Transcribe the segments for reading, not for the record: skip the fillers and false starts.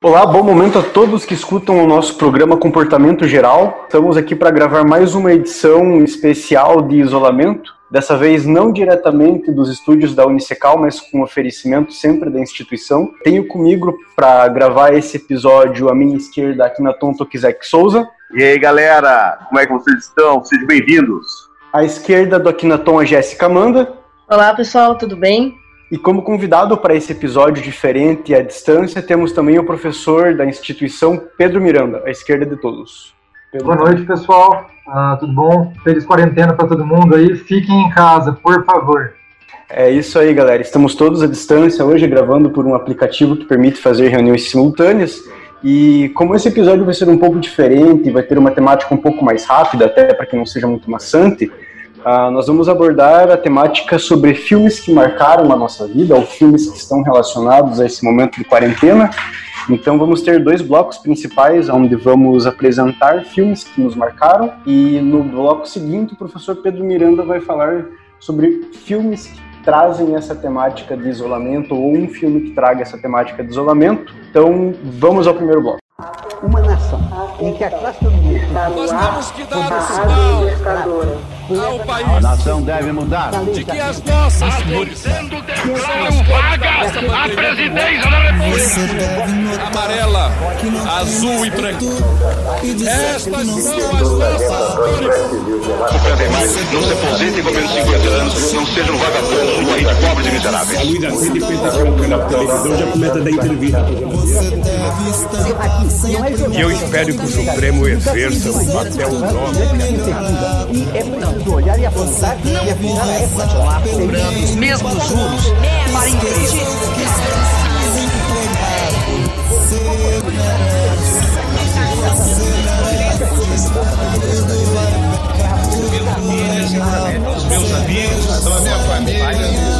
Olá, bom momento a todos que escutam o nosso programa Comportamento Geral. Estamos aqui para gravar mais uma edição especial de isolamento. Dessa vez não diretamente dos estúdios da Unicecal, mas com oferecimento sempre da instituição. Tenho comigo para gravar esse episódio à minha esquerda, Akinaton Tokizek Souza. E aí galera, como é que vocês estão? Sejam bem-vindos. À esquerda do Akinaton, a Jéssica Amanda. Olá pessoal, tudo bem? E como convidado para esse episódio diferente e à distância, temos também o professor da instituição, Pedro Miranda, à esquerda de todos. Pedro. Boa noite, pessoal. Tudo bom? Feliz quarentena para todo mundo aí. Fiquem em casa, por favor. É isso aí, galera. Estamos todos à distância hoje, gravando por um aplicativo que permite fazer reuniões simultâneas. E como esse episódio vai ser um pouco diferente, vai ter uma temática um pouco mais rápida, até para que não seja muito maçante, nós vamos abordar a temática sobre filmes que marcaram a nossa vida, ou filmes que estão relacionados a esse momento de quarentena. Então vamos ter dois blocos principais, onde vamos apresentar filmes que nos marcaram, e no bloco seguinte o professor Pedro Miranda vai falar sobre filmes que trazem essa temática de isolamento, ou um filme que traga essa temática de isolamento. Então vamos ao primeiro bloco. Uma nação em que a classe dominante... Nós temos que dar um sinal ao país. A nação deve mudar. De que as nossas cores são vagas à presidência da República. Amarela, azul e branco. Estas são as nossas cores. Não se aposente com menos de 50 anos, não seja um vagabundo, um país de pobres e miseráveis. A Luísa Tete pensa que é um canal de televisão, já começa a dar entrevista. E eu espero que o Supremo exerça o papel nobre. E é preciso olhar e apontar e afinar a época. Continuar cobrando os mesmos juros para empresas. Os meus amigos, a minha família.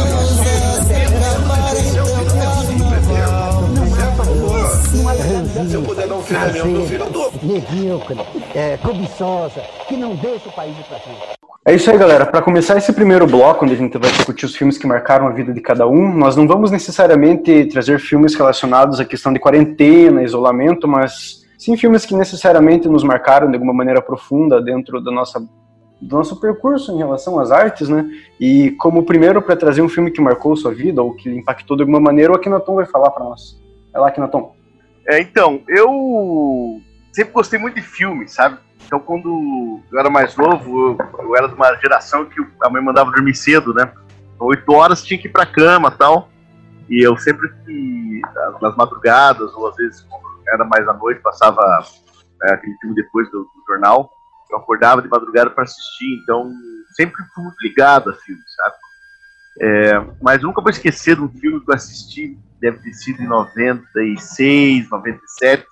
Se eu puder dar um filho ao meu filho, eu dou. Medíocre, cobiçosa, que não deixa o país ir pra frente. É isso aí, galera. Para começar esse primeiro bloco, onde a gente vai discutir os filmes que marcaram a vida de cada um, nós não vamos necessariamente trazer filmes relacionados à questão de quarentena, isolamento, mas sim filmes que necessariamente nos marcaram de alguma maneira profunda dentro do nosso percurso em relação às artes, né? E como primeiro, para trazer um filme que marcou sua vida ou que impactou de alguma maneira, o Akinaton vai falar para nós. Vai lá, Akinaton. Então, eu sempre gostei muito de filmes, sabe? Então, quando eu era mais novo, eu era de uma geração que a mãe mandava dormir cedo, né? 8 horas tinha que ir pra cama e tal. E eu sempre, nas madrugadas, ou às vezes, quando era mais à noite, passava aquele filme depois do jornal, eu acordava de madrugada para assistir. Então, sempre fui muito ligado a filmes, sabe? Mas eu nunca vou esquecer de um filme que eu assisti, deve ter sido em 96, 97,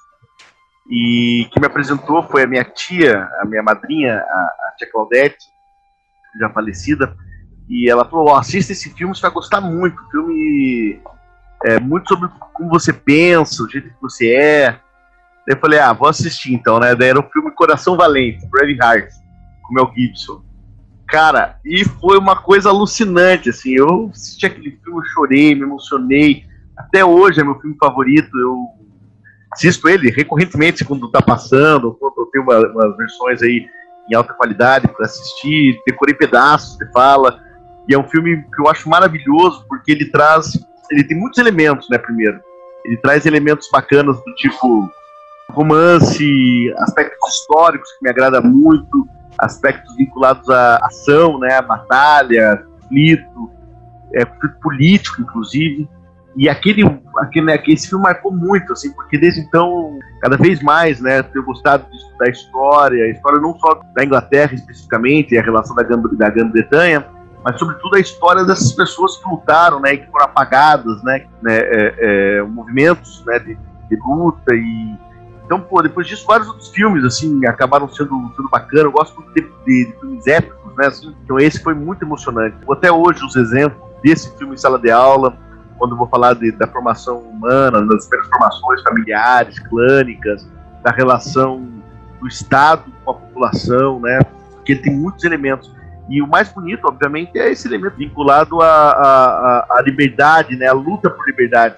e que me apresentou foi a minha tia, a minha madrinha, a tia Claudete, já falecida, e ela falou, assista esse filme, você vai gostar muito, o filme é muito sobre como você pensa, o jeito que você é. Daí eu falei, vou assistir então, né? Daí era o filme Coração Valente, Braveheart, com Mel Gibson. Cara, e foi uma coisa alucinante, assim, eu assisti aquele filme, eu chorei, me emocionei, até hoje é meu filme favorito, eu assisto ele recorrentemente quando tá passando, quando eu tenho umas versões aí em alta qualidade para assistir, decorei pedaços, você fala, e é um filme que eu acho maravilhoso, porque ele tem muitos elementos, né, primeiro, ele traz elementos bacanas do tipo romance, aspectos históricos que me agrada muito, aspectos vinculados à ação, né, à batalha, conflito político, inclusive. E esse filme marcou muito, assim, porque desde então, cada vez mais, né, tenho gostado de estudar a história não só da Inglaterra especificamente, a relação da Grã-Bretanha, mas sobretudo a história dessas pessoas que lutaram, né, e que foram apagadas, né, movimentos, né, de luta. E então, depois disso, vários outros filmes, assim, acabaram sendo bacana. Eu gosto muito de filmes épicos, né, assim, então esse foi muito emocionante. Até hoje, os exemplos desse filme em sala de aula, quando eu vou falar da formação humana, das primeiras formações familiares, clânicas, da relação do Estado com a população, né? Porque ele tem muitos elementos. E o mais bonito, obviamente, é esse elemento vinculado à liberdade, né? A luta por liberdade.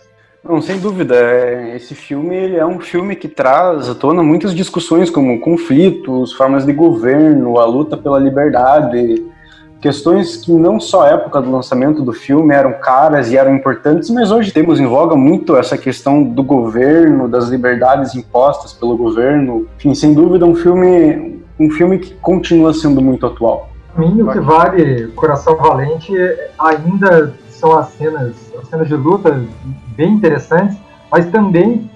Não, sem dúvida. Esse filme ele é um filme que traz à tona muitas discussões como conflitos, formas de governo, a luta pela liberdade, questões que não só à época do lançamento do filme eram caras e eram importantes, mas hoje temos em voga muito essa questão do governo, das liberdades impostas pelo governo. Enfim, sem dúvida um filme que continua sendo muito atual. Para mim, o que vale Coração Valente ainda são as cenas de luta bem interessantes, mas também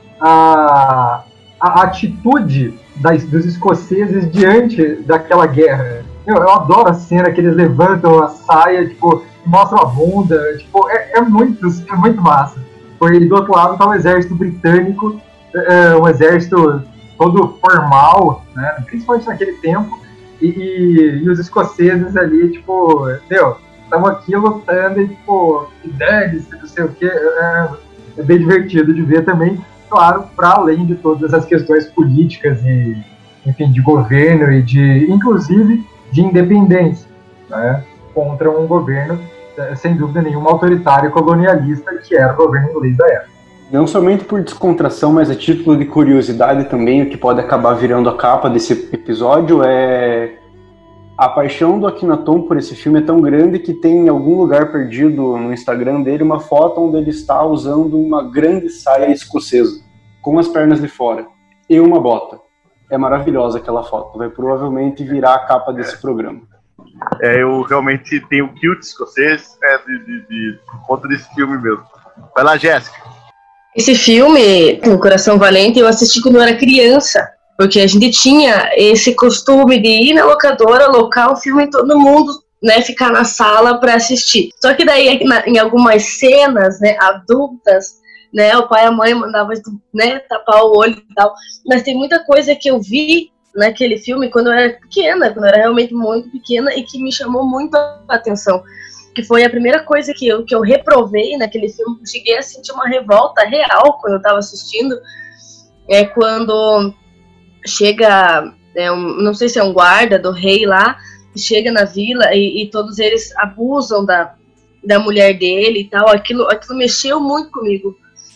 a atitude dos escoceses diante daquela guerra. Eu adoro a cena que eles levantam a saia, tipo, mostram a bunda, tipo, é muito massa. E do outro lado tá o exército britânico, um exército todo formal, né, principalmente naquele tempo, e os escoceses ali, tipo, estamos aqui lutando e, tipo, ideias, não sei o que, é bem divertido de ver também, claro, para além de todas as questões políticas e, enfim, de governo e inclusive, de independência, né, contra um governo, sem dúvida nenhuma, autoritário e colonialista, que era o governo inglês da época. Não somente por descontração, mas a título de curiosidade também, o que pode acabar virando a capa desse episódio é a paixão do Akhenaton por esse filme é tão grande que tem em algum lugar perdido no Instagram dele uma foto onde ele está usando uma grande saia escocesa, com as pernas de fora, e uma bota. É maravilhosa aquela foto, vai provavelmente virar a capa desse programa. Eu realmente tenho o kilt escocês por conta desse filme mesmo. Vai lá, Jéssica. Esse filme, O Coração Valente, eu assisti quando eu era criança, porque a gente tinha esse costume de ir na locadora, alocar o filme e todo mundo, né, ficar na sala para assistir. Só que daí, em algumas cenas, né, adultas, né, o pai e a mãe mandavam, né, tapar o olho e tal. Mas tem muita coisa que eu vi naquele filme quando eu era pequena, quando eu era realmente muito pequena e que me chamou muito a atenção. Que foi a primeira coisa que eu reprovei naquele filme. Cheguei a sentir uma revolta real quando eu estava assistindo. É quando chega, não sei se é um guarda do rei lá, chega na vila e todos eles abusam da mulher dele e tal. Aquilo mexeu muito comigo,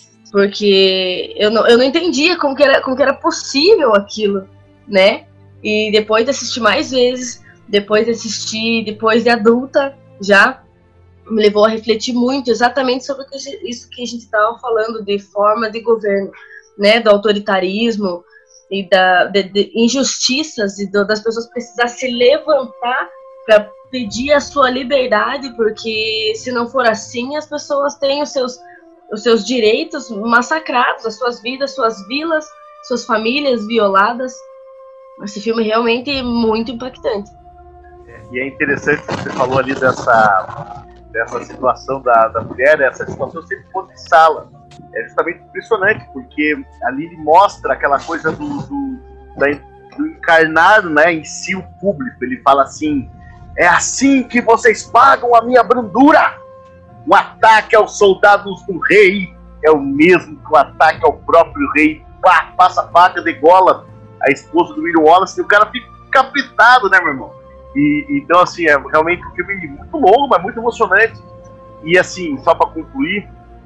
porque eu não entendia como que era possível aquilo, né? E depois de assistir mais vezes, depois de adulta já, me levou a refletir muito exatamente sobre isso que a gente estava falando, de forma de governo, né? Do autoritarismo e de injustiças, e das pessoas precisar se levantar para pedir a sua liberdade, porque se não for assim, as pessoas têm os seus direitos massacrados, as suas vidas, suas vilas, suas famílias violadas. Esse filme realmente é muito impactante. E é interessante que você falou ali dessa situação da mulher, essa situação sempre foi de sala. É justamente impressionante, porque ali ele mostra aquela coisa do encarnar, né, em si o público. Ele fala assim: é assim que vocês pagam a minha brandura. O ataque aos soldados do rei é o mesmo que o ataque ao próprio rei. Pá, passa a faca, degola a esposa do William Wallace e o cara fica capitado, né, meu irmão? Então, assim, é realmente um filme muito longo, mas muito emocionante. E, assim, só para concluir,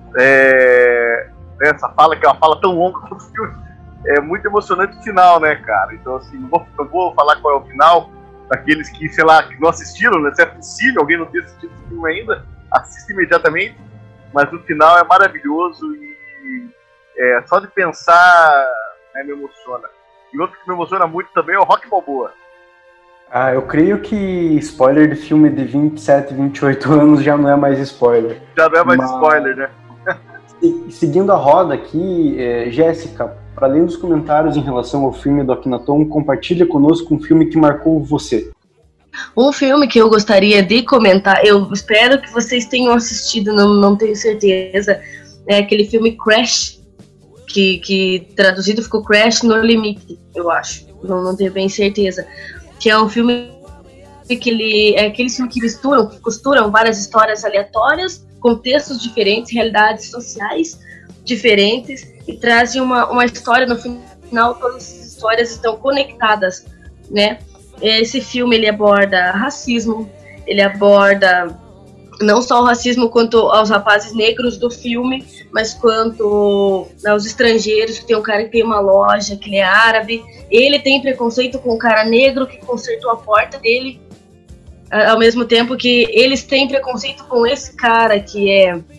essa fala, que é uma fala tão longa quanto o filme, é muito emocionante o final, né, cara? Então, assim, não vou falar qual é o final, daqueles que, sei lá, que não assistiram, né? Se é possível alguém não ter assistido esse filme ainda, assista imediatamente. Mas o final é maravilhoso e só de pensar, né, me emociona. E outro que me emociona muito também é o Rocky Balboa. Eu creio que spoiler de filme de 27, 28 anos já não é mais spoiler. Já não é mais spoiler, né? Seguindo a roda aqui, Jéssica, para além dos comentários em relação ao filme do Akhenaton, compartilha conosco um filme que marcou você. Um filme que eu gostaria de comentar, eu espero que vocês tenham assistido, não tenho certeza, é aquele filme Crash, que traduzido ficou Crash no Limite, eu acho, não tenho bem certeza. Que é um filme que é aquele filme que costuram várias histórias aleatórias, contextos diferentes, realidades sociais diferentes, e trazem uma história. No final, todas as histórias estão conectadas, né? Esse filme, ele aborda racismo, ele aborda não só o racismo quanto aos rapazes negros do filme, mas quanto aos estrangeiros, que tem um cara que tem uma loja, que ele é árabe, ele tem preconceito com um cara negro que consertou a porta dele, ao mesmo tempo que eles têm preconceito com esse cara que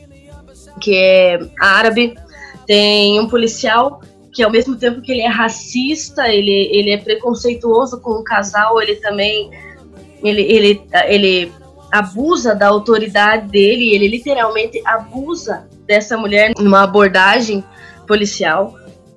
é árabe. Tem um policial que, ao mesmo tempo que ele é racista, ele é preconceituoso com um casal, ele também ele abusa da autoridade dele, ele literalmente abusa dessa mulher numa abordagem policial.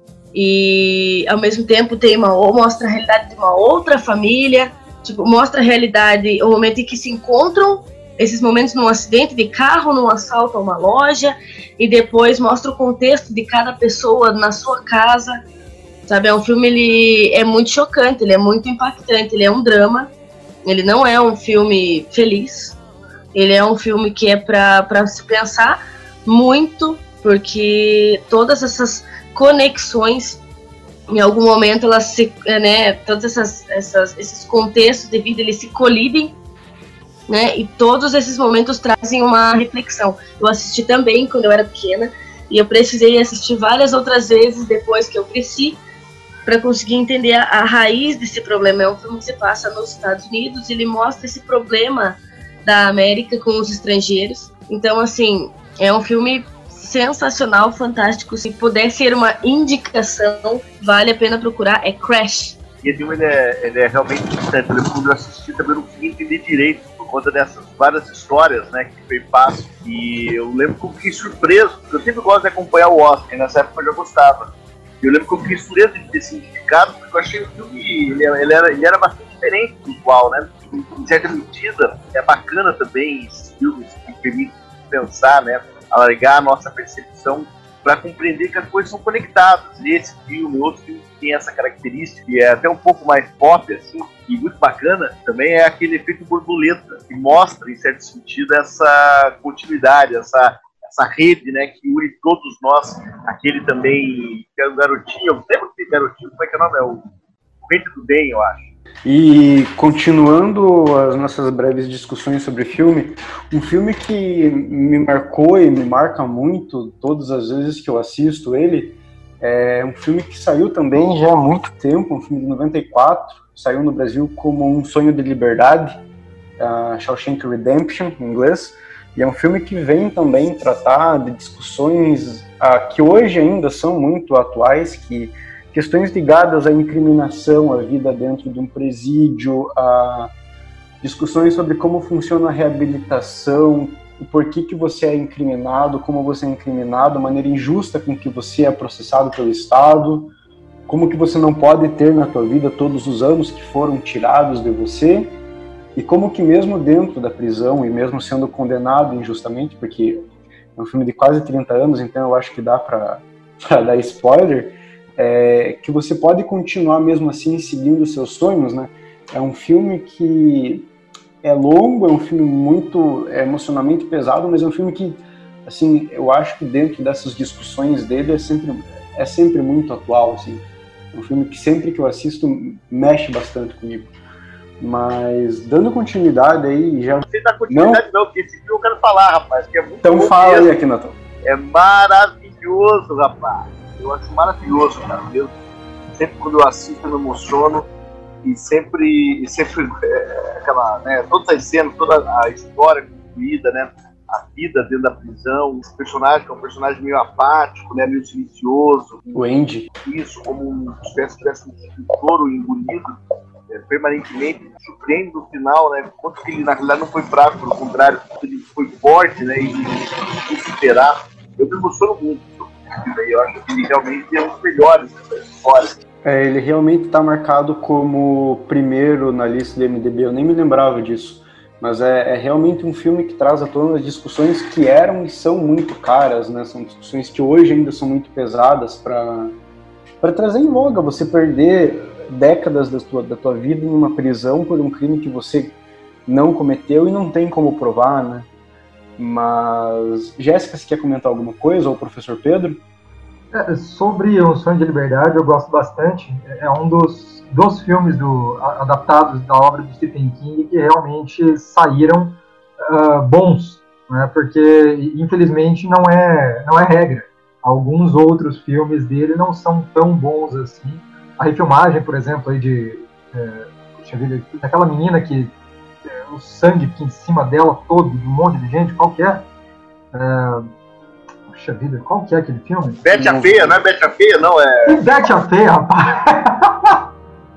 E ao mesmo tempo mostra a realidade de uma outra família, tipo, mostra a realidade, o momento em que se encontram, esses momentos num acidente de carro, num assalto a uma loja, e depois mostra o contexto de cada pessoa na sua casa, sabe? É um filme, ele é muito chocante, ele é muito impactante, ele é um drama, ele não é um filme feliz, ele é um filme que é para se pensar muito, porque todas essas conexões, em algum momento elas se, né, todos esses contextos de vida, eles se colidem, né, e todos esses momentos trazem uma reflexão. Eu assisti também quando eu era pequena, e eu precisei assistir várias outras vezes depois que eu cresci, para conseguir entender a raiz desse problema. É um filme que se passa nos Estados Unidos, ele mostra esse problema da América com os estrangeiros. Então, assim, é um filme sensacional, fantástico. Se puder ser uma indicação, vale a pena procurar, é Crash. E esse filme, ele é realmente interessante. Quando eu assisti também não consegui entender direito, por conta dessas várias histórias, né, que foi passo. E eu lembro que eu fiquei surpreso, porque eu sempre gosto de acompanhar o Oscar, e nessa época eu já gostava. Eu lembro que eu fiquei surpreso de ter significado, porque eu achei que o filme ele era bastante diferente do igual, né? Em certa medida, é bacana também esses filmes que permitem pensar, né? Alargar a nossa percepção para compreender que as coisas são conectadas. E esse filme, outro filme que tem essa característica, que é até um pouco mais pop, assim, e muito bacana, também é aquele efeito borboleta, que mostra, em certo sentido, essa continuidade, essa rede, né, que une todos nós. Aquele também, que é o garotinho, eu lembro que garotinho, como é que é o nome? É o Vento do Bem, eu acho. E continuando as nossas breves discussões sobre o filme, um filme que me marcou e me marca muito todas as vezes que eu assisto ele, é um filme que saiu também já há muito tempo, um filme de 94, saiu no Brasil como Um Sonho de Liberdade, Shawshank Redemption, em inglês, e é um filme que vem também tratar de discussões que hoje ainda são muito atuais, que questões ligadas à incriminação, à vida dentro de um presídio, a discussões sobre como funciona a reabilitação, o porquê que você é incriminado, como você é incriminado, a maneira injusta com que você é processado pelo Estado, como que você não pode ter na tua vida todos os anos que foram tirados de você, e como que mesmo dentro da prisão, e mesmo sendo condenado injustamente, porque é um filme de quase 30 anos, então eu acho que dá para dar spoiler, que você pode continuar mesmo assim seguindo os seus sonhos, né? É um filme que é longo, é um filme muito emocionalmente pesado, mas é um filme que, assim, eu acho que dentro dessas discussões dele é sempre muito atual, assim. É um filme que sempre que eu assisto mexe bastante comigo. Mas dando continuidade aí, já... Não sei dar continuidade não, porque esse filme eu quero falar, rapaz, que é muito então bom fala mesmo. Aí, Akhenaton. É maravilhoso, rapaz. Eu acho maravilhoso, cara. Sempre quando eu assisto eu me emociono, e sempre aquela, né, todas as cenas, toda a história construída, né, a vida dentro da prisão, esse personagem que é um personagem meio apático, né, meio silencioso. O Andy. Isso, como uma espécie de touro engolido permanentemente, surpreende no final, né, quanto que ele na realidade não foi fraco, pelo contrário, ele foi forte, né, e conseguiu superar. Eu me emociono muito. Eu acho que ele realmente é um dos melhores dessa história. Ele realmente está marcado como primeiro na lista do MDB, eu nem me lembrava disso, mas é realmente um filme que traz à tona as discussões que eram e são muito caras, né? São discussões que hoje ainda são muito pesadas para trazer em voga, você perder décadas da tua vida em uma prisão por um crime que você não cometeu e não tem como provar, né? Mas, Jéssica, você quer comentar alguma coisa, ou o professor Pedro? Sobre O Sonho de Liberdade, eu gosto bastante. É um dos filmes adaptados da obra do Stephen King que realmente saíram bons. né, porque infelizmente não é regra. Alguns outros filmes dele não são tão bons assim. A refilmagem, por exemplo, aí daquela menina que o sangue aqui em cima dela todo, de um monte de gente, qual que é? Puxa vida, qual que é aquele filme? Betty a Feia, não é Betty a Feia, não, é... Betty a Feia, rapaz!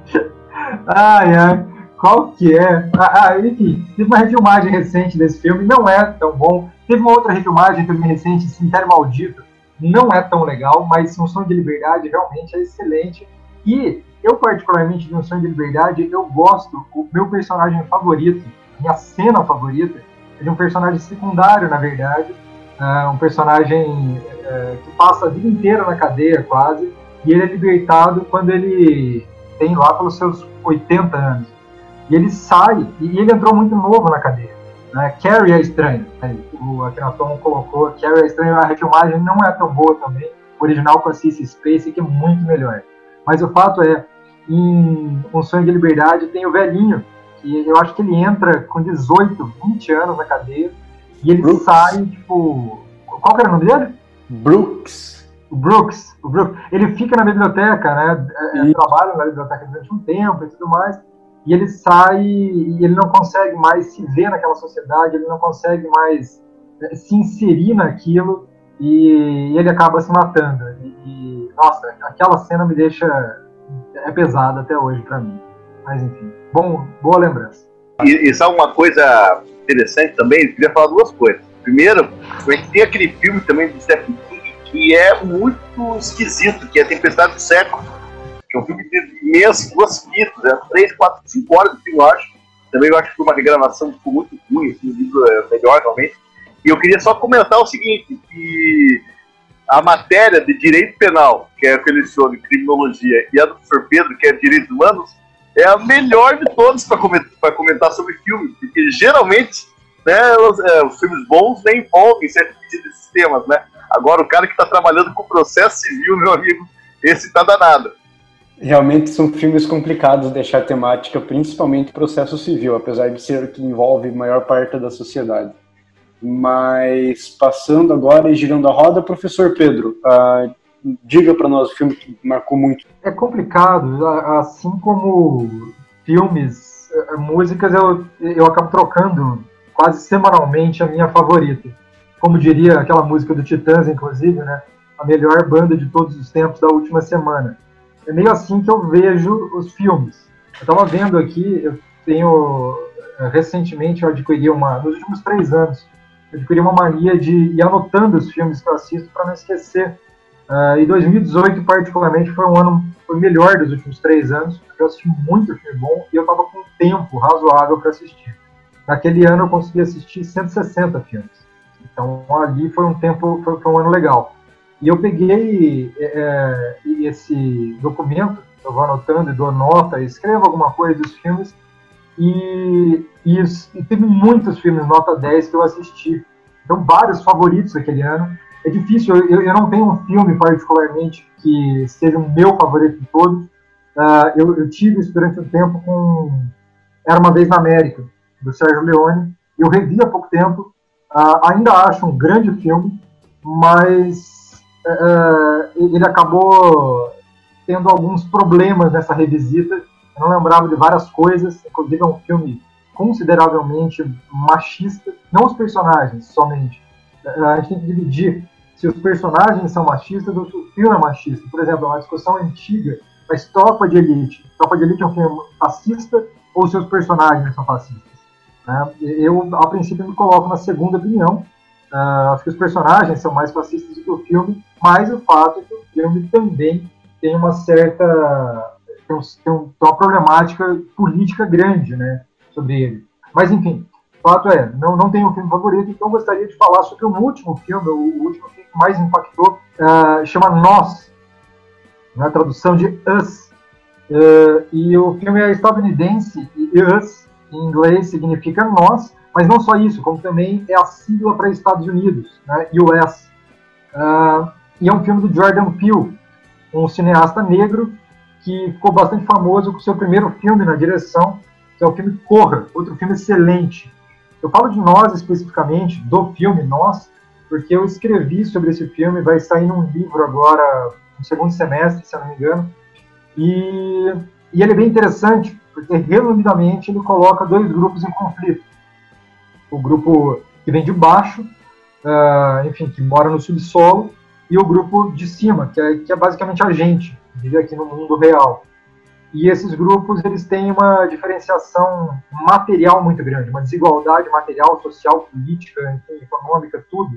Ai, qual que é? Enfim, teve uma refilmagem recente desse filme, não é tão bom. Teve uma outra refilmagem também recente, Cemitério Maldito, não é tão legal, mas Um Sonho de Liberdade realmente é excelente. E eu, particularmente, de Um Sonho de Liberdade, eu gosto, o meu personagem favorito, minha cena favorita, é de um personagem secundário, na verdade, um personagem que passa a vida inteira na cadeia, quase, e ele é libertado quando ele tem lá pelos seus 80 anos. E ele sai, e ele entrou muito novo na cadeia. Carrie é estranho. O Akhenaton colocou Carrie é estranho, a refilmagem não é tão boa também. O original com a Cissy Spacek é muito melhor. Mas o fato é, em Um Sonho de Liberdade tem o velhinho, que eu acho que ele entra com 18, 20 anos na cadeia, e ele Brooks. sai, tipo... Qual que era o nome dele? Brooks. O Brooks. Ele fica na biblioteca, né? Trabalha na biblioteca durante um tempo e tudo mais. E ele sai e ele não consegue mais se ver naquela sociedade, ele não consegue mais se inserir naquilo e ele acaba se matando. Nossa, aquela cena me deixa... é pesada até hoje pra mim. Mas enfim, boa lembrança. E sabe uma coisa interessante também? Eu queria falar duas coisas. Primeiro, a gente tem aquele filme também do Stephen King que é muito esquisito, que é Tempestade do Século. Que é um filme de imenso, 2 fitas, 3, 4, 5 horas de filme, eu acho. Também eu acho que foi uma regravação que ficou muito ruim, assim, o livro é melhor, realmente. E eu queria só comentar o seguinte, que a matéria de Direito Penal, que é a que eu leciono em Criminologia, e a do professor Pedro, que é Direitos Humanos, é a melhor de todas para comentar sobre filme, porque geralmente, né, os filmes bons nem envolvem certos tipos de sistemas, né? Agora, o cara que está trabalhando com processo civil, meu amigo, esse tá danado. Realmente são filmes complicados deixar a temática, principalmente processo civil, apesar de ser o que envolve a maior parte da sociedade. Mas passando agora e girando a roda, professor Pedro, diga para nós o filme que marcou muito. É complicado, assim como filmes, músicas, eu acabo trocando quase semanalmente a minha favorita. Como diria aquela música do Titãs, inclusive, né? A melhor banda de todos os tempos da última semana. É meio assim que eu vejo os filmes. Eu estava vendo aqui, eu tenho... Recentemente eu adquiri nos últimos 3 anos, eu adquiri uma mania de ir anotando os filmes que eu assisto para não esquecer. E 2018, particularmente, foi o melhor dos últimos 3 anos, porque eu assisti muito filme bom e eu estava com um tempo razoável para assistir. Naquele ano eu consegui assistir 160 filmes. Então ali foi um ano legal. E eu peguei esse documento, eu vou anotando e dou nota, escrevo alguma coisa dos filmes, e teve muitos filmes nota 10 que eu assisti. Então, vários favoritos daquele ano. É difícil, eu não tenho um filme particularmente que seja o meu favorito de todos. Eu tive isso durante um tempo com Era Uma Vez na América, do Sérgio Leone. Eu revi há pouco tempo. Ainda acho um grande filme, mas ele acabou tendo alguns problemas nessa revisita. Eu não lembrava de várias coisas, inclusive é um filme consideravelmente machista, não os personagens somente. A gente tem que dividir se os personagens são machistas ou se o filme é machista. Por exemplo, uma discussão antiga, mas Tropa de Elite. Tropa de Elite é um filme fascista ou seus personagens são fascistas? Eu, a princípio, me coloco na segunda opinião. Acho que os personagens são mais fascistas do que o filme, mas o fato é que o filme também tem uma certa... tem uma problemática política grande, né, sobre ele. Mas, enfim, o fato é, não tenho um filme favorito, então gostaria de falar sobre um último filme, o último filme que mais impactou, chama Nós, na tradução de Us. E o filme é estadunidense, e Us, em inglês, significa nós, mas não só isso, como também é a sigla para Estados Unidos, né, US. E é um filme do Jordan Peele, um cineasta negro, que ficou bastante famoso com o seu primeiro filme na direção, que é o filme Corra, outro filme excelente. Eu falo de Nós especificamente, do filme Nós, porque eu escrevi sobre esse filme, vai sair num livro agora, no segundo semestre, se eu não me engano, e ele é bem interessante, porque resumidamente ele coloca 2 grupos em conflito. O grupo que vem de baixo, enfim, que mora no subsolo, e o grupo de cima, que é basicamente a gente, que vive aqui no mundo real. E esses grupos, eles têm uma diferenciação material muito grande, uma desigualdade material, social, política, enfim, econômica, tudo.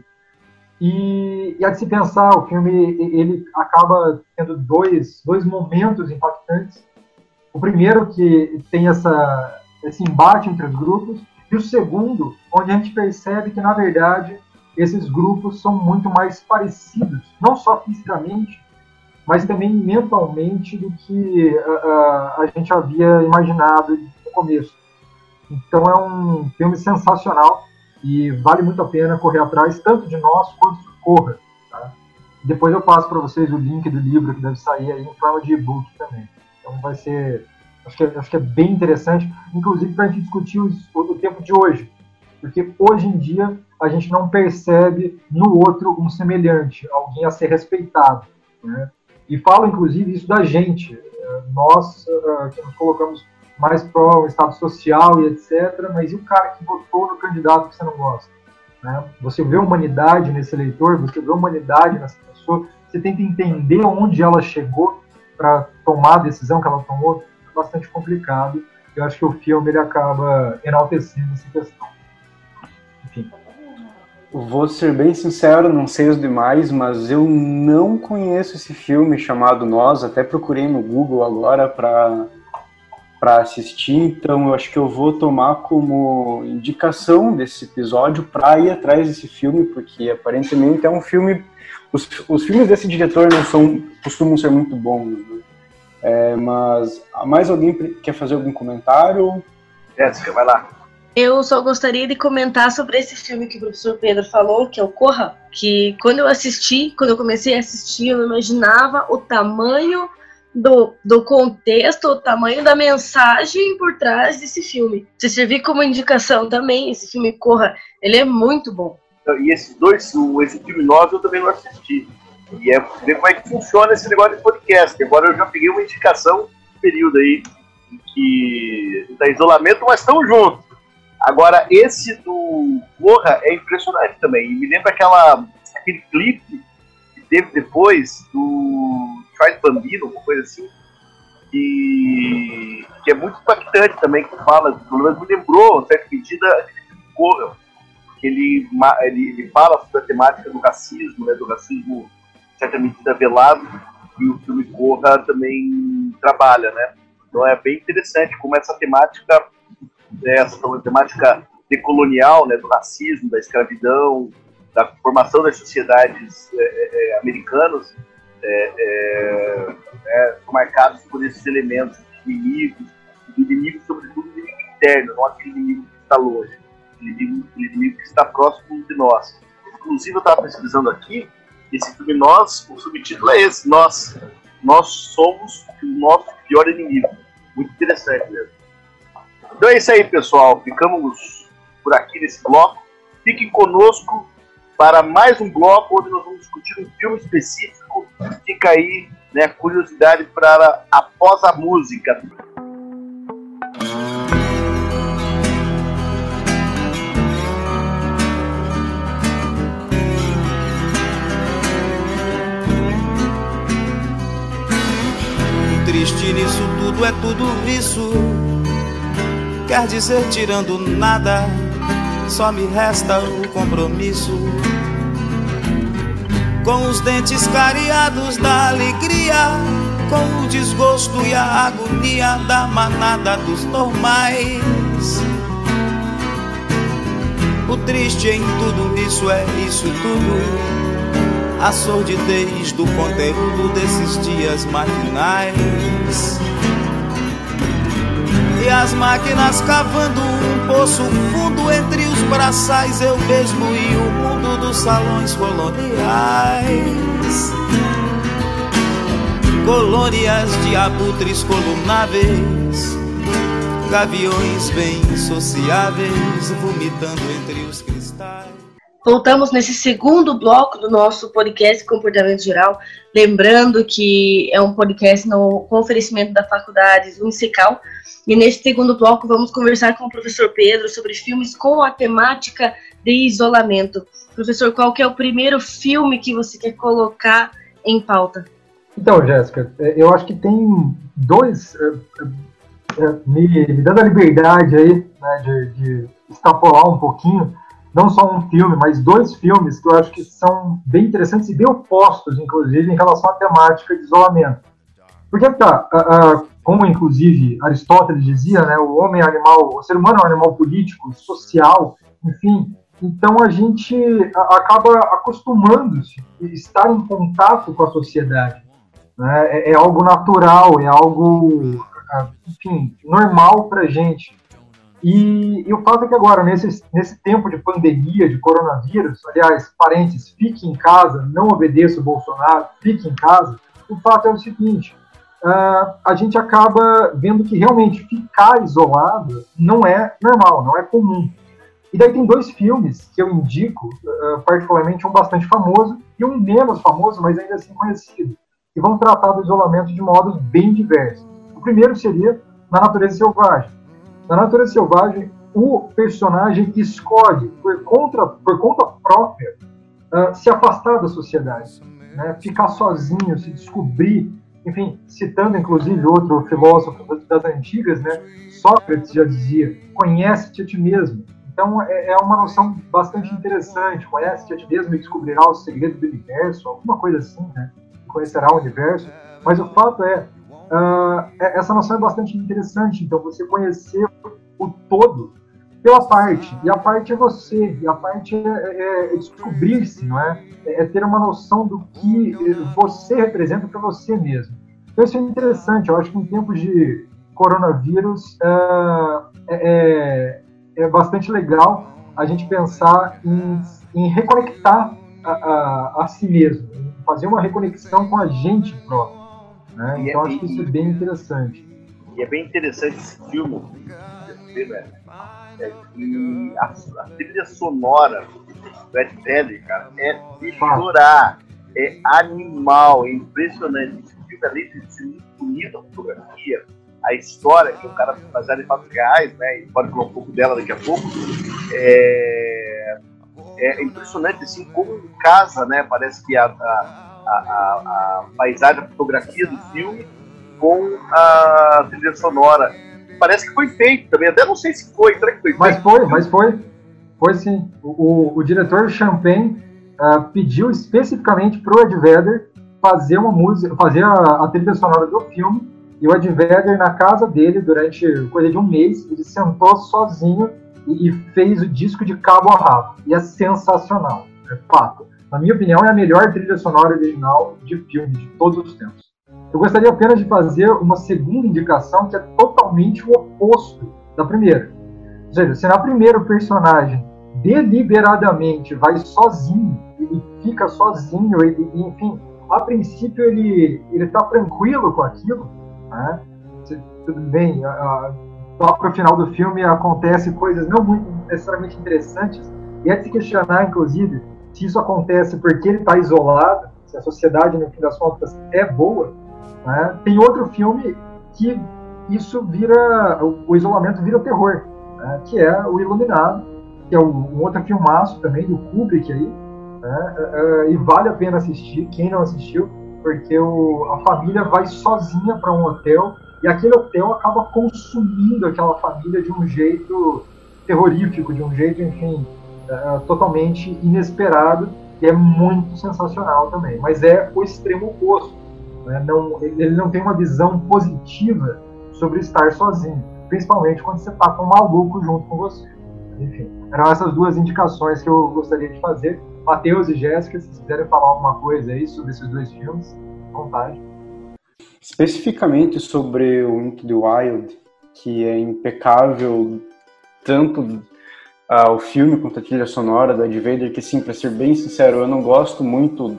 E a de se pensar, o filme ele acaba tendo dois momentos impactantes. O primeiro, que tem esse embate entre os grupos, e o segundo, onde a gente percebe que, na verdade, esses grupos são muito mais parecidos, não só fisicamente, mas também mentalmente, do que a gente havia imaginado no começo. Então é um filme sensacional e vale muito a pena correr atrás, tanto de Nós quanto de Corra. Tá? Depois eu passo para vocês o link do livro, que deve sair aí em forma de e-book também. Então vai ser, acho que é bem interessante, inclusive para a gente discutir o tempo de hoje, porque hoje em dia a gente não percebe no outro um semelhante, alguém a ser respeitado, né? E falo, inclusive, isso da gente, nós que nos colocamos mais pró o estado social e etc., mas e o cara que votou no candidato que você não gosta? Né? Você vê humanidade nesse eleitor, você vê humanidade nessa pessoa, você tenta entender onde ela chegou para tomar a decisão que ela tomou, é bastante complicado. Eu acho que o filme ele acaba enaltecendo essa questão. Enfim. Vou ser bem sincero, não sei os demais, mas eu não conheço esse filme chamado Nós, até procurei no Google agora para assistir, então eu acho que eu vou tomar como indicação desse episódio para ir atrás desse filme, porque aparentemente é um filme... Os filmes desse diretor costumam ser muito bons, né? Mas mais alguém quer fazer algum comentário? Jéssica, vai lá. Eu só gostaria de comentar sobre esse filme que o professor Pedro falou, que é o Corra, que quando eu comecei a assistir, eu não imaginava o tamanho do contexto, o tamanho da mensagem por trás desse filme. Se servir como indicação também, esse filme Corra, ele é muito bom. E esses dois, esse filme Nós, eu também não assisti. E é ver como é que funciona esse negócio de podcast. Agora eu já peguei uma indicação no período aí que tá isolamento, mas estamos juntos. Agora, esse do Corra é impressionante também. E me lembra aquele clipe que teve depois do Charles Bambino, uma coisa assim, que é muito impactante também, que fala, pelo menos me lembrou, em certa medida, Corra, que ele fala sobre a temática do racismo, né, do racismo, em certa medida, velado, e o filme Corra também trabalha, né? Então é bem interessante como essa temática decolonial, né, do racismo, da escravidão, da formação das sociedades americanas, são marcados por esses elementos inimigos, sobretudo o inimigo interno, não aquele inimigo que está longe, aquele inimigo que está próximo de nós. Inclusive, eu estava pesquisando aqui, esse filme Nós, o subtítulo é esse, Nós somos o nosso pior inimigo. Muito interessante mesmo. Então é isso aí, pessoal. Ficamos por aqui nesse bloco. Fiquem conosco para mais um bloco onde nós vamos discutir um filme específico. Fica aí, né, a curiosidade para após a música. Triste nisso tudo é tudo isso. Quer dizer, tirando nada, só me resta o compromisso. Com os dentes cariados da alegria, com o desgosto e a agonia da manada dos normais. O triste em tudo isso é isso tudo, a sordidez do conteúdo desses dias maquinais. E as máquinas cavando um poço fundo entre os braçais, eu mesmo e o mundo dos salões coloniais. Colônias de abutres colunáveis, gaviões bem sociáveis vomitando entre os cristais. Voltamos nesse segundo bloco do nosso podcast Comportamento Geral, lembrando que é um podcast com oferecimento da Faculdade Unicecal, e nesse segundo bloco vamos conversar com o professor Pedro sobre filmes com a temática de isolamento. Professor, qual que é o primeiro filme que você quer colocar em pauta? Então, Jéssica, eu acho que tem dois, me dando a liberdade aí, né, de extrapolar um pouquinho, não só um filme, mas dois filmes que eu acho que são bem interessantes e bem opostos, inclusive, em relação à temática de isolamento. Porque como inclusive Aristóteles dizia, né, o homem é animal, o ser humano é um animal político, social, enfim, então a gente acaba acostumando-se a estar em contato com a sociedade. Né? É algo natural, é algo, enfim, normal para a gente. E o fato é que agora, nesse tempo de pandemia, de coronavírus, aliás, parentes, fique em casa, não obedeça o Bolsonaro, fique em casa, o fato é o seguinte, a gente acaba vendo que realmente ficar isolado não é normal, não é comum. E daí tem dois filmes que eu indico, particularmente um bastante famoso e um menos famoso, mas ainda assim conhecido, que vão tratar do isolamento de modos bem diversos. O primeiro seria Na Natureza Selvagem. Na Natureza Selvagem, o personagem escolhe, por conta própria, se afastar da sociedade, né? Ficar sozinho, se descobrir, enfim, citando inclusive outro filósofo das antigas, né? Sócrates já dizia, conhece-te a ti mesmo. Então é uma noção bastante interessante, conhece-te a ti mesmo e descobrirá os segredos do universo, alguma coisa assim, né? Conhecerá o universo, mas o fato essa noção é bastante interessante, então você conhecer o todo pela parte, e a parte é você, e a parte é descobrir-se, não é? É ter uma noção do que você representa para você mesmo. Então isso é interessante, eu acho que em tempos de coronavírus é bastante legal a gente pensar em reconectar a si mesmo, em fazer uma reconexão com a gente próprio. Né? Então acho que isso é bem interessante. E é bem interessante esse filme, né? E a trilha sonora do Ed Vedder, cara, é de chorar, é animal, é impressionante. Esse filme, além de ser muito bonito, a fotografia, a história, que o cara baseado em fatos reais, né? E pode falar um pouco dela daqui a pouco, é impressionante assim como casa, né? Parece que a paisagem, a fotografia do filme com a trilha sonora. Parece que foi feito também, até não sei se foi, será que foi feito? Mas foi sim. O diretor Champagne pediu especificamente pro Ed Vedder fazer uma música, fazer a trilha sonora do filme, e o Ed Vedder, na casa dele, durante coisa de um mês, ele sentou sozinho e fez o disco de cabo a rabo. E é sensacional, é fato. Na minha opinião, é a melhor trilha sonora original de filme de todos os tempos. Eu gostaria apenas de fazer uma segunda indicação que é totalmente o oposto da primeira. Ou seja, se na primeira o personagem deliberadamente vai sozinho, ele fica sozinho, enfim, a princípio ele está tranquilo com aquilo, né? Tudo bem, lá para o final do filme acontecem coisas não muito necessariamente interessantes, e é de se questionar, inclusive, se isso acontece porque ele está isolado, se a sociedade, no fim das contas, é boa, né? Tem outro filme que isso o isolamento vira terror, né? Que é o Iluminado, que é um outro filmaço também, do Kubrick aí, né? E vale a pena assistir, quem não assistiu, porque a família vai sozinha para um hotel, e aquele hotel acaba consumindo aquela família de um jeito terrorífico, de um jeito, enfim, totalmente inesperado, e é muito sensacional também, mas é o extremo oposto, né? Ele não tem uma visão positiva sobre estar sozinho, principalmente quando você está com um maluco junto com você. Enfim, eram essas duas indicações que eu gostaria de fazer. Matheus e Jéssica, se vocês quiserem falar alguma coisa aí sobre esses dois filmes, à vontade. Especificamente sobre o Into the Wild, que é impecável, tanto o filme quanto a trilha sonora do Ed Vedder, que, sim, para ser bem sincero, eu não gosto muito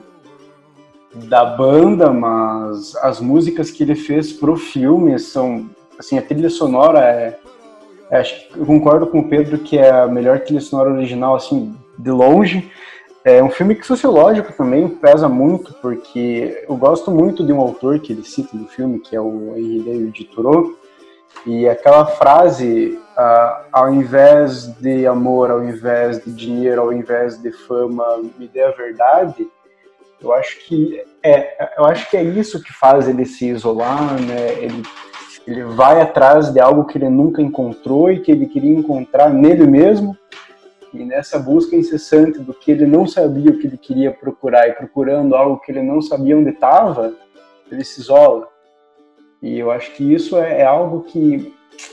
da banda, mas as músicas que ele fez pro filme são, assim, a trilha sonora Acho que eu concordo com o Pedro que é a melhor trilha sonora original, assim, de longe. É um filme que sociológico também pesa muito, porque eu gosto muito de um autor que ele cita no filme, que é o Henri David Thoreau, e aquela frase, ao invés de amor, ao invés de dinheiro, ao invés de fama, me dê a verdade, eu acho que é isso que faz ele se isolar, né? Ele vai atrás de algo que ele nunca encontrou e que ele queria encontrar nele mesmo, e nessa busca incessante do que ele não sabia o que ele queria procurar e procurando algo que ele não sabia onde estava, ele se isola. E eu acho que isso é algo que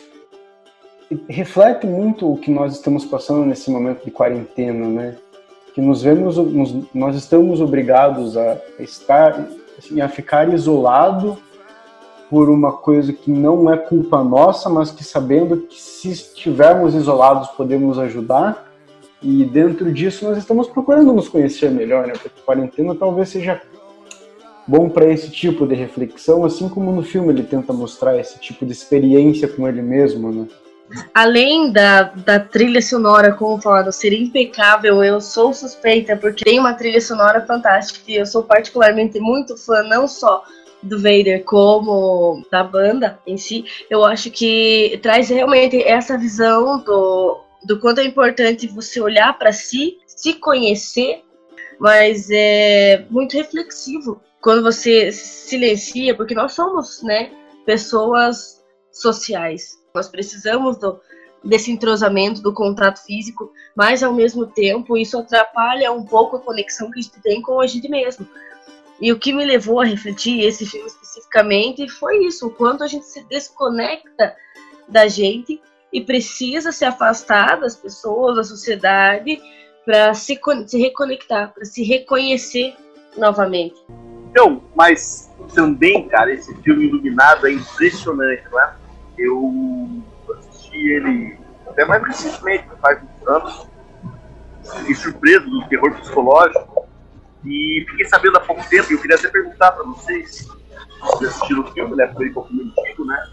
reflete muito o que nós estamos passando nesse momento de quarentena, né? Que nós estamos obrigados a estar, assim, a ficar isolado por uma coisa que não é culpa nossa, mas que sabendo que se estivermos isolados podemos ajudar, e dentro disso nós estamos procurando nos conhecer melhor, né? Porque a quarentena talvez seja bom para esse tipo de reflexão, assim como no filme ele tenta mostrar esse tipo de experiência com ele mesmo, né? Além da trilha sonora, como falado, ser impecável, eu sou suspeita, porque tem uma trilha sonora fantástica, e eu sou particularmente muito fã, não só do Vader, como da banda em si. Eu acho que traz realmente essa visão do quanto é importante você olhar para si, se conhecer, mas é muito reflexivo quando você silencia, porque nós somos, né, pessoas sociais. Nós precisamos desse entrosamento, do contato físico, mas ao mesmo tempo isso atrapalha um pouco a conexão que a gente tem com a gente mesmo. E o que me levou a refletir esse filme especificamente foi isso, o quanto a gente se desconecta da gente e precisa se afastar das pessoas, da sociedade, para se reconectar, para se reconhecer novamente. Então, mas também, cara, esse filme Iluminado é impressionante, não é? Eu assisti ele até mais recentemente, faz uns anos, fiquei surpreso do terror psicológico e fiquei sabendo há pouco tempo, e eu queria até perguntar para vocês se vocês assistiram o filme, né, porque ele é um pouco antigo, né,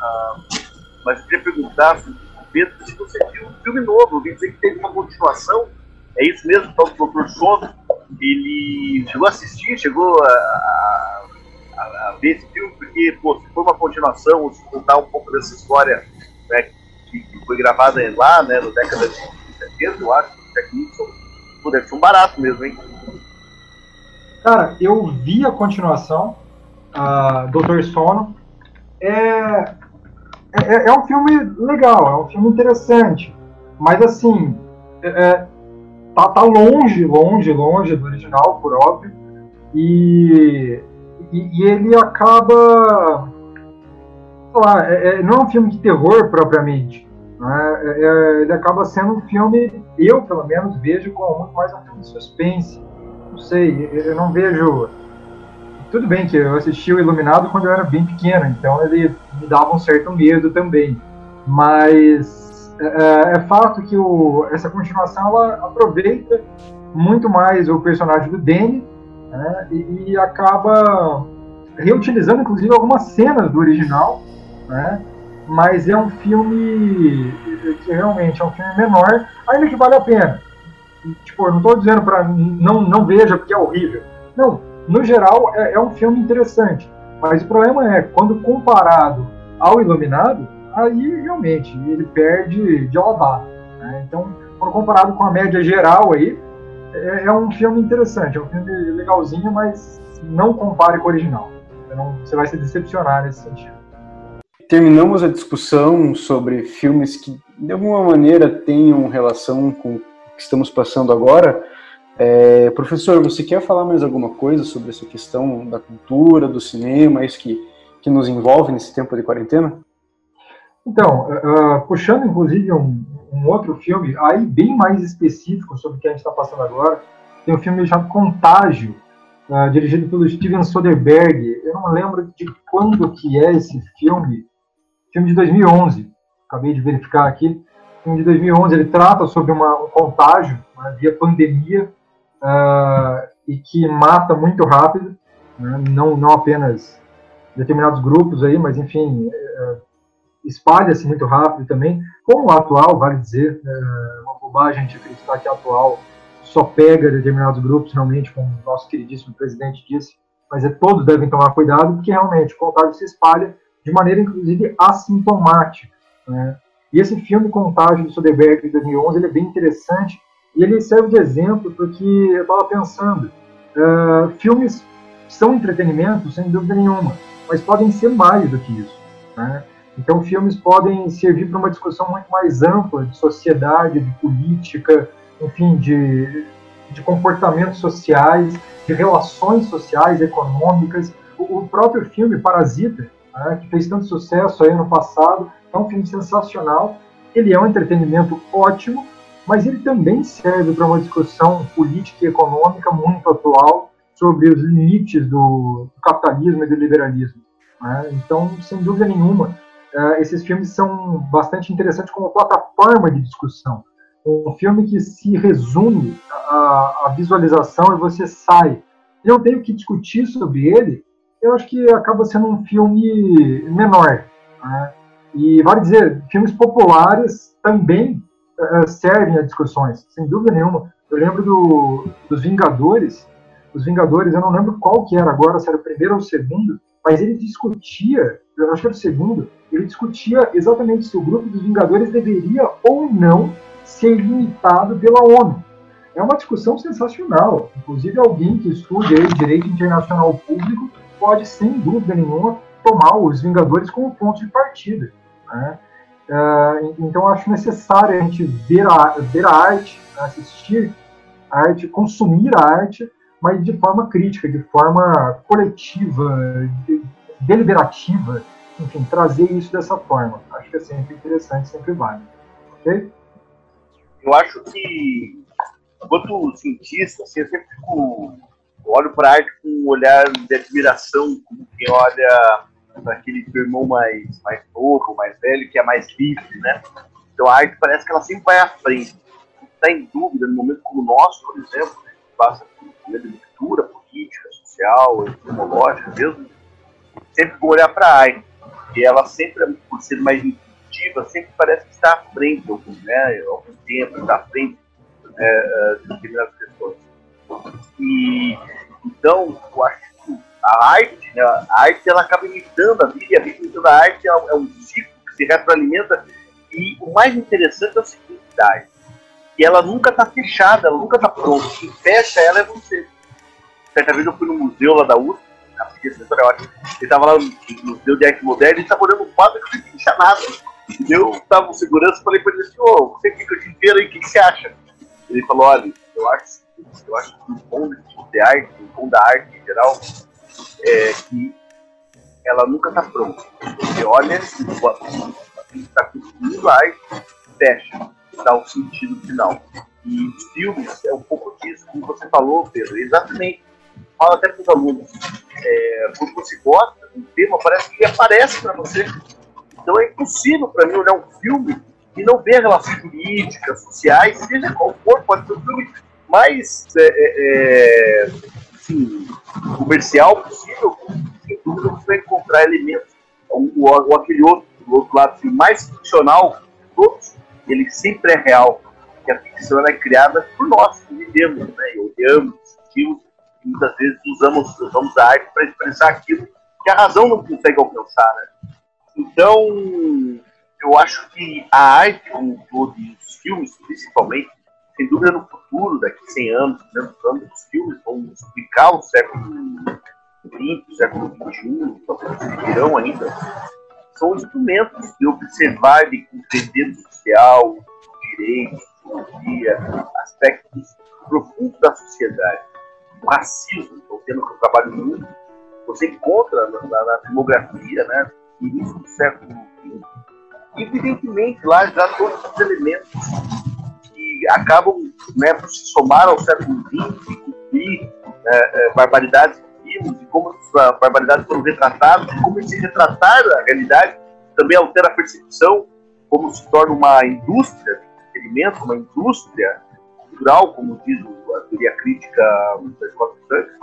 mas eu queria perguntar, Pedro, se você viu um filme novo. Eu ouvi dizer que teve uma continuação, é isso mesmo, o tal do Dr. Sono, ele chegou a assistir, chegou a ver esse filme, porque, pô, se for uma continuação, ou se contar um pouco dessa história, né, que foi gravada lá, né, na década de 70, eu acho, deve ser um barato mesmo, hein? Cara, eu vi a continuação, Dr. Sono. É um filme legal, é um filme interessante, mas assim, tá longe do original, por óbvio, e ele acaba, sei lá, não é um filme de terror propriamente, né? Ele acaba sendo um filme, eu pelo menos vejo como muito mais um filme de suspense. Não sei, eu não vejo. Tudo bem que eu assisti o Iluminado quando eu era bem pequeno, então ele me dava um certo medo também, mas é fato que essa continuação ela aproveita muito mais o personagem do Danny, né, e acaba reutilizando inclusive algumas cenas do original, né, mas é um filme que realmente é um filme menor, ainda que vale a pena. Tipo, eu não estou dizendo para não veja porque é horrível, não, no geral é um filme interessante, mas o problema é quando comparado ao Iluminado, aí realmente ele perde de lavada, né? Então, quando comparado com a média geral aí, é um filme interessante, é um filme legalzinho, mas não compare com o original. Você vai se decepcionar nesse sentido. Terminamos a discussão sobre filmes que, de alguma maneira, tenham relação com o que estamos passando agora. Professor, você quer falar mais alguma coisa sobre essa questão da cultura, do cinema, isso que nos envolve nesse tempo de quarentena? Então, puxando inclusive um outro filme, aí bem mais específico sobre o que a gente está passando agora, tem um filme chamado Contágio, dirigido pelo Steven Soderbergh. Eu não lembro de quando que é esse filme de 2011, acabei de verificar aqui, filme de 2011, ele trata sobre um contágio, via pandemia, e que mata muito rápido, né? Não apenas determinados grupos aí, mas enfim, espalha-se muito rápido também, como o atual, vale dizer, é uma bobagem a gente acreditar que o atual só pega determinados grupos, realmente, como o nosso queridíssimo presidente disse, mas todos devem tomar cuidado, porque realmente o contágio se espalha de maneira, inclusive, assintomática, né? E esse filme Contágio, de Soderbergh, de 2011, ele é bem interessante, e ele serve de exemplo porque eu estava pensando, filmes são entretenimento, sem dúvida nenhuma, mas podem ser mais do que isso, né? Então, filmes podem servir para uma discussão muito mais ampla de sociedade, de política, enfim, de comportamentos sociais, de relações sociais, econômicas. O próprio filme Parasita, né, que fez tanto sucesso aí ano passado, é um filme sensacional. Ele é um entretenimento ótimo, mas ele também serve para uma discussão política e econômica muito atual sobre os limites do capitalismo e do liberalismo, né? Então, sem dúvida nenhuma, esses filmes são bastante interessantes como plataforma de discussão. Um filme que se resume à visualização e você sai. Eu tenho que discutir sobre ele, eu acho que acaba sendo um filme menor, né? E vale dizer, filmes populares também servem a discussões, sem dúvida nenhuma. Eu lembro dos Vingadores. Os Vingadores, eu não lembro qual que era agora, se era o primeiro ou o segundo, mas ele discutia, eu acho que era o segundo, ele discutia exatamente se o grupo dos Vingadores deveria ou não ser limitado pela ONU. É uma discussão sensacional. Inclusive, alguém que estude aí direito internacional público pode, sem dúvida nenhuma, tomar os Vingadores como ponto de partida, né? Então, acho necessário a gente ver a arte, assistir a arte, consumir a arte, mas de forma crítica, de forma coletiva, deliberativa, enfim, trazer isso dessa forma. Acho que é sempre interessante, sempre vale. Ok? Eu acho que, enquanto cientista, assim, eu sempre olho para a arte com um olhar de admiração, como quem olha para aquele irmão mais novo, mais velho, que é mais livre, né? Então a arte parece que ela sempre vai à frente. Está em dúvida, no momento como o nosso, por exemplo, né, que passa por leitura política, social, etimológica mesmo, sempre vou olhar para a arte. E ela sempre, por ser mais intuitiva, sempre parece que está à frente, né? Algum tempo está à frente de determinadas questões. E então, eu acho que a arte, né, ela acaba imitando a vida, e a vida imitando a arte é um ciclo que se retroalimenta. E o mais interessante é o seguinte da arte, que ela nunca está fechada, ela nunca está pronta. Quem fecha ela é você. Certa vez eu fui no museu lá da USP, ele estava lá no Museu de Arte Moderna e estava olhando um quadro que não tinha nada. Eu estava com segurança e falei para ele assim: você fica o dia inteiro aí, o que você acha? Ele falou: olha, eu acho que o bom de arte, o bom da arte em geral, é que ela nunca está pronta. Você olha, está construindo a arte, fecha, dá um sentido final. E os filmes é um pouco disso, como você falou, Pedro, exatamente. Fala até para os alunos, quando você gosta de um tema, parece que ele aparece para você. Então é impossível para mim olhar um filme e não ver relações políticas, sociais, seja qual for, pode ser um filme mais assim, comercial possível. Sem dúvida você vai encontrar elementos, ou aquele outro, do outro lado, assim, mais ficcional de todos, ele sempre é real, porque a ficção ela é criada por nós, que vivemos, né, e olhamos, assistimos, e muitas vezes usamos a arte para expressar aquilo que a razão não consegue alcançar, né? Então, eu acho que a arte, como todo, e os filmes, principalmente, sem dúvida no futuro, daqui a 100 anos, 200 anos, os filmes vão explicar o século XX, o século XXI, talvez virão ainda, são instrumentos de observar e compreender o social, o direito, a sociologia, aspectos profundos da sociedade. O racismo, estou tendo que eu trabalho muito, você encontra na filmografia, né, início do século XX, evidentemente lá já todos os elementos que acabam, né, por se somar ao século XX e cumprir barbaridades que vimos, e como essas barbaridades foram retratadas, e como esse retratar a realidade também altera a percepção, como se torna uma indústria de entretenimento, uma indústria cultural, como diz a teoria crítica da escola de Frank.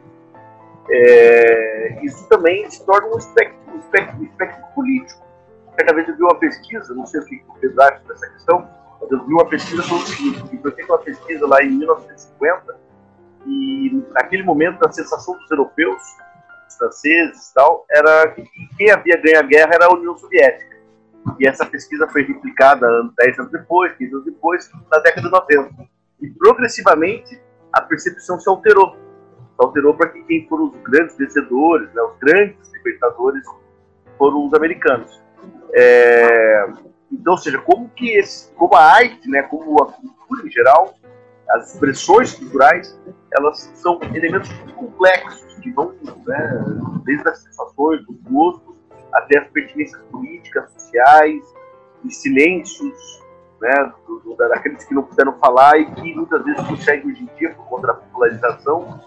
Isso também se torna um espectro político. Certa vez eu vi uma pesquisa, não sei o que o Pedro acha dessa questão, mas eu vi uma pesquisa sobre o seguinte, eu fiz uma pesquisa lá em 1950, e naquele momento a sensação dos europeus, dos franceses e tal, era que quem havia ganho a guerra era a União Soviética. E essa pesquisa foi replicada 10 anos depois, 15 anos depois, na década de 90. E progressivamente a percepção se alterou. Se alterou para que quem foram os grandes vencedores, né, os grandes libertadores, foram os americanos. Então, ou seja, como a arte, né, como a cultura em geral, as expressões culturais, elas são elementos muito complexos, que vão, né, desde as sensações, dos gostos, até as pertinências políticas, sociais, e silêncios, né, daqueles que não puderam falar e que muitas vezes conseguem hoje em dia, por conta da popularização,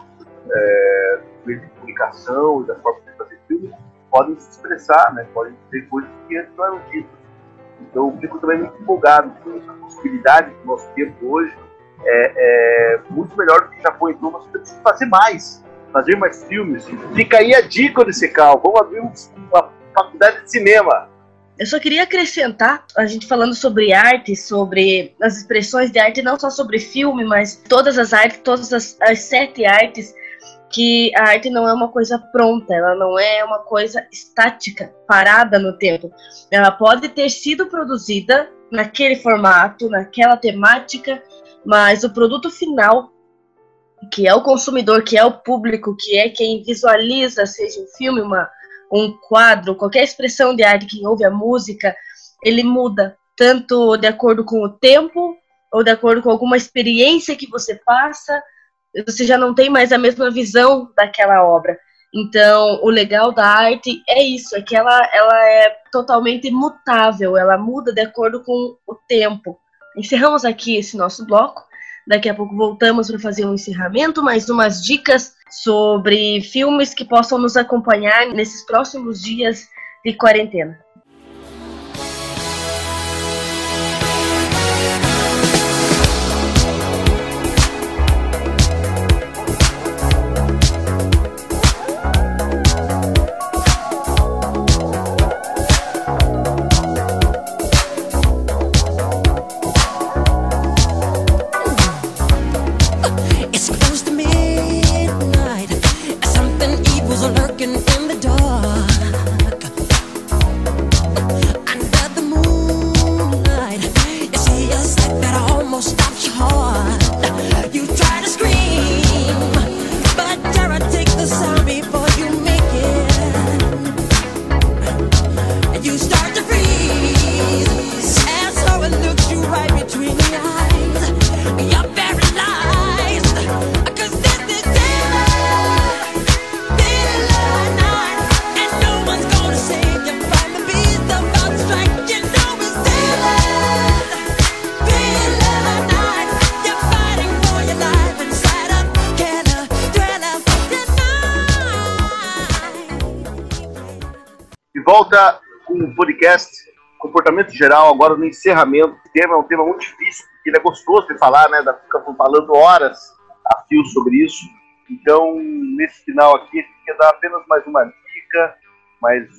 do meio de comunicação e das formas de fazer filme, podem se expressar, né, podem dizer coisas que antes não eram ditas. Então eu fico também muito empolgado com essa possibilidade do nosso tempo hoje, muito melhor do que já foi. Então nós temos que fazer mais filmes. Fica aí a dica, Odissecal, vamos abrir uma faculdade de cinema. Eu só queria acrescentar, a gente falando sobre arte, sobre as expressões de arte, não só sobre filme, mas todas as artes, todas as 7 artes, que a arte não é uma coisa pronta, ela não é uma coisa estática, parada no tempo. Ela pode ter sido produzida naquele formato, naquela temática, mas o produto final, que é o consumidor, que é o público, que é quem visualiza, seja um filme, um quadro, qualquer expressão de arte, quem ouve a música, ele muda, tanto de acordo com o tempo, ou de acordo com alguma experiência que você passa, você já não tem mais a mesma visão daquela obra. Então, o legal da arte é isso, é que ela é totalmente mutável, ela muda de acordo com o tempo. Encerramos aqui esse nosso bloco, daqui a pouco voltamos para fazer um encerramento, mais umas dicas sobre filmes que possam nos acompanhar nesses próximos dias de quarentena. Volta com o podcast Comportamento Geral, agora no encerramento. O tema é um tema muito difícil, porque ele é gostoso de falar, né? Ficamos falando horas a fio sobre isso. Então, nesse final aqui, a gente quer dar apenas mais uma dica, mais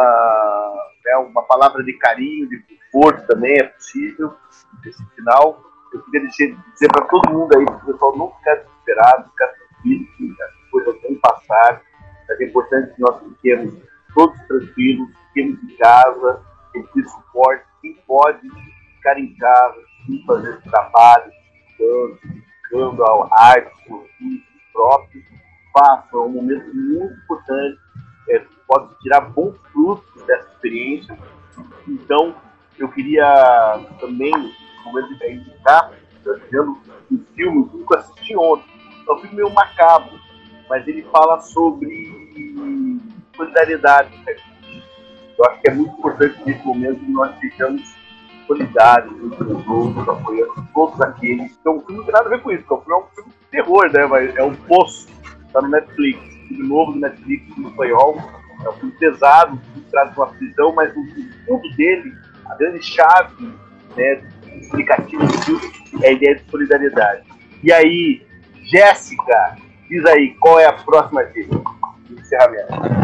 uma palavra de carinho, de conforto também é possível, nesse final. Eu queria dizer para todo mundo aí, para o pessoal não ficar desesperado, ficar tranquilo, que as coisas vão passar. É importante que nós fiquemos todos tranquilos, fiquemos em casa, ter suporte. Quem pode ficar em casa, sem fazer trabalho, dedicando ao arte, próprio, faça um momento muito importante, pode tirar bons frutos dessa experiência. Então, eu queria também, no momento de indicar, dizendo um filme que eu assisti ontem, é um filme meio macabro, mas ele fala sobre solidariedade. Eu acho que é muito importante nesse momento que nós sejamos solidários uns com os outros, apoiando todos aqueles. Então, o filme não tem nada a ver com isso, porque é um filme de terror, né? Mas é um Poço, está no Netflix, um filme novo do Netflix, no espanhol. É um filme pesado, que traz uma prisão, mas no fundo dele, a grande chave, né, explicativa do filme é a ideia de solidariedade. E aí, Jéssica, diz aí, qual é a próxima dica de encerramento?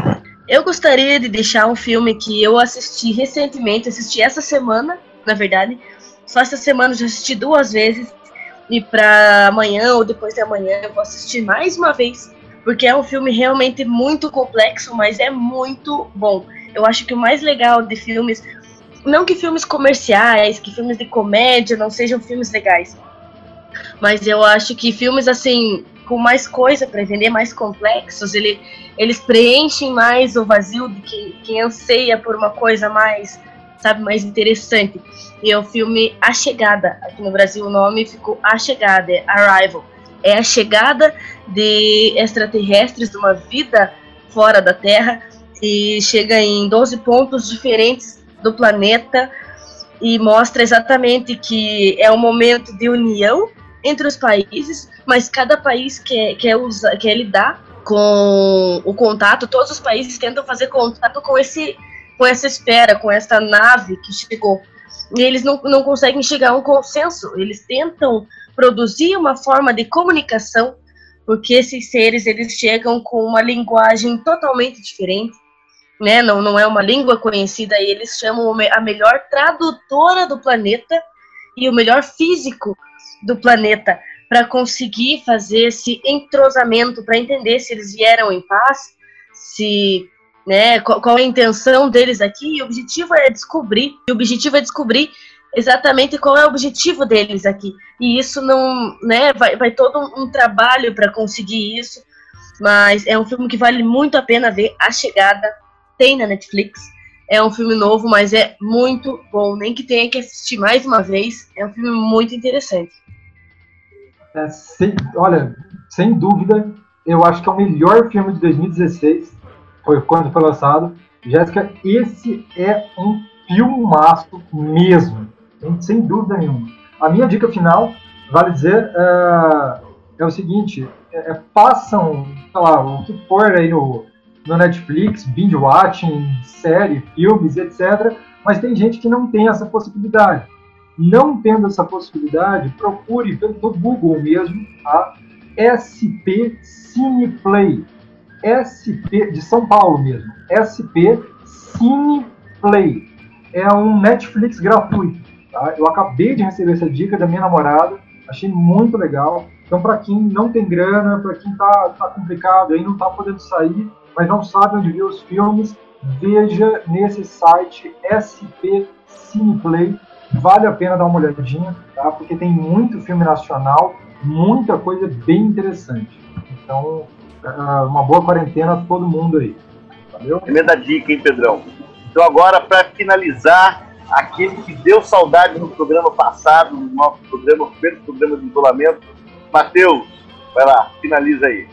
Eu gostaria de deixar um filme que eu assisti recentemente, assisti essa semana, na verdade. Só essa semana eu já assisti 2 vezes. E para amanhã ou depois de amanhã eu vou assistir mais uma vez. Porque é um filme realmente muito complexo, mas é muito bom. Eu acho que o mais legal de filmes... Não que filmes comerciais, que filmes de comédia não sejam filmes legais. Mas eu acho que filmes assim, com mais coisa para vender, mais complexos, eles preenchem mais o vazio de quem anseia por uma coisa mais, sabe, mais interessante. E é o filme A Chegada. Aqui no Brasil o nome ficou A Chegada, é Arrival. É a chegada de extraterrestres de uma vida fora da Terra e chega em 12 pontos diferentes do planeta e mostra exatamente que é um momento de união entre os países, mas cada país quer lidar com o contato. Todos os países tentam fazer contato com essa esfera, com essa nave que chegou. E eles não conseguem chegar a um consenso. Eles tentam produzir uma forma de comunicação, porque esses seres eles chegam com uma linguagem totalmente diferente, né? Não é uma língua conhecida, e eles chamam a melhor tradutora do planeta e o melhor físico do planeta para conseguir fazer esse entrosamento, para entender se eles vieram em paz, se, né, qual é a intenção deles aqui. E o objetivo é descobrir exatamente qual é o objetivo deles aqui. E isso não, né, vai todo um trabalho para conseguir isso, mas é um filme que vale muito a pena ver. A Chegada tem na Netflix. É um filme novo, mas é muito bom. Nem que tenha que assistir mais uma vez. É um filme muito interessante. Olha, sem dúvida, eu acho que é o melhor filme de 2016. Foi quando foi lançado. Jéssica, esse é um filmaço mesmo. Sem dúvida nenhuma. A minha dica final, vale dizer, é o seguinte. Passam, sei lá, o que for aí no Netflix, binge watching, série, filmes, etc. Mas tem gente que não tem essa possibilidade. Não tendo essa possibilidade, procure no Google mesmo, tá? SP Cineplay. SP, de São Paulo mesmo. SP Cineplay. É um Netflix gratuito. Tá? Eu acabei de receber essa dica da minha namorada. Achei muito legal. Então, para quem não tem grana, para quem tá complicado, aí não tá podendo sair, mas não sabe onde ver os filmes, veja nesse site SP Cineplay. Vale a pena dar uma olhadinha, tá? Porque tem muito filme nacional, muita coisa bem interessante. Então, uma boa quarentena a todo mundo aí. Valeu? Tremenda dica, hein, Pedrão? Então agora, para finalizar, aquele que deu saudade no programa passado, no nosso programa, o primeiro programa de isolamento, Matheus, vai lá, finaliza aí.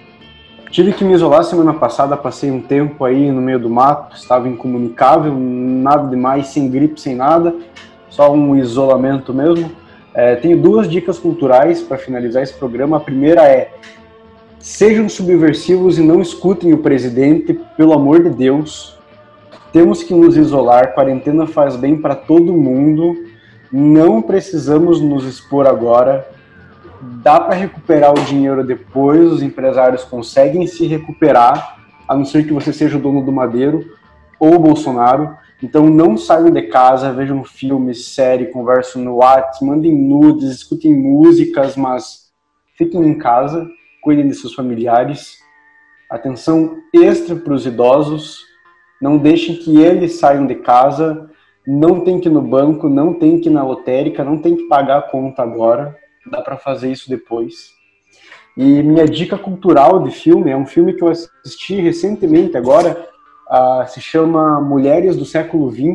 Tive que me isolar semana passada, passei um tempo aí no meio do mato, estava incomunicável, nada demais, sem gripe, sem nada, só um isolamento mesmo. Tenho 2 dicas culturais para finalizar esse programa. A primeira é: sejam subversivos e não escutem o presidente, pelo amor de Deus. Temos que nos isolar, quarentena faz bem para todo mundo, não precisamos nos expor agora. Dá para recuperar o dinheiro depois, os empresários conseguem se recuperar, a não ser que você seja o dono do Madeiro ou o Bolsonaro. Então não saiam de casa, vejam filmes, série, conversem no WhatsApp, mandem nudes, escutem músicas, mas fiquem em casa, cuidem de seus familiares. Atenção extra para os idosos, não deixem que eles saiam de casa, não tem que ir no banco, não tem que ir na lotérica, não tem que pagar a conta agora. Dá para fazer isso depois. E minha dica cultural de filme é um filme que eu assisti recentemente agora, se chama Mulheres do Século XX.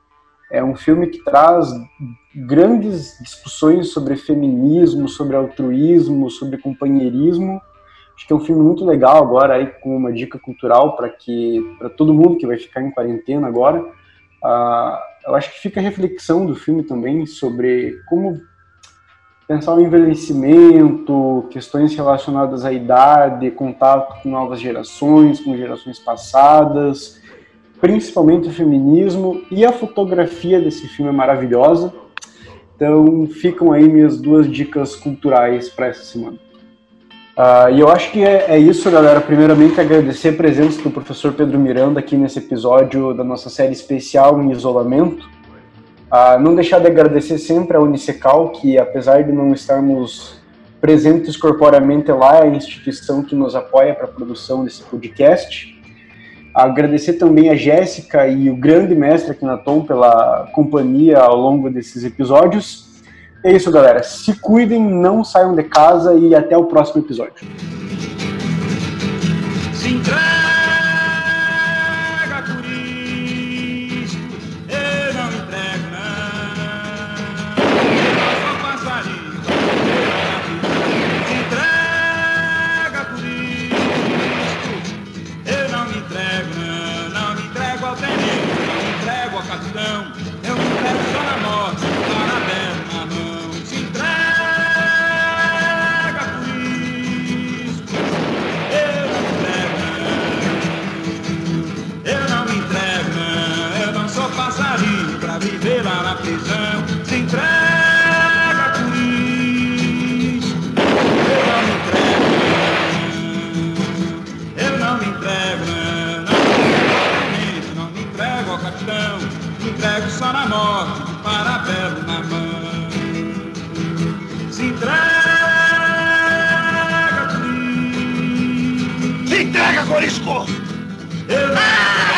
É um filme que traz grandes discussões sobre feminismo, sobre altruísmo, sobre companheirismo. Acho que é um filme muito legal agora, aí, com uma dica cultural para todo mundo que vai ficar em quarentena agora. Eu acho que fica a reflexão do filme também sobre como pensar o envelhecimento, questões relacionadas à idade, contato com novas gerações, com gerações passadas, principalmente o feminismo, e a fotografia desse filme é maravilhosa. Então ficam aí minhas 2 dicas culturais para essa semana. E eu acho que é isso, galera. Primeiramente, agradecer a presença do professor Pedro Miranda aqui nesse episódio da nossa série especial em isolamento. Não deixar de agradecer sempre a Unicecal, que apesar de não estarmos presentes corporeamente lá, é a instituição que nos apoia para a produção desse podcast. Agradecer também a Jéssica e o grande mestre Akhenaton pela companhia ao longo desses episódios. É isso, galera. Se cuidem, não saiam de casa e até o próximo episódio. Se entrega por isso, eu não entrego não. Eu sou passarinho, se entrega por isso, eu não me entrego não me entrego ao tenente, não me entrego ao capitão, eu me entrego só na morte, parabéns na mão. Se entrega por isso, eu não me entrego não, eu não sou passarinho pra viver lá na prisão. Se entrega por isso, eu não me entrego não me entrego ao capitão, me entrego só na morte, de parabéns na mão. Se entrega por isso, se entrega, Corisco! Eu não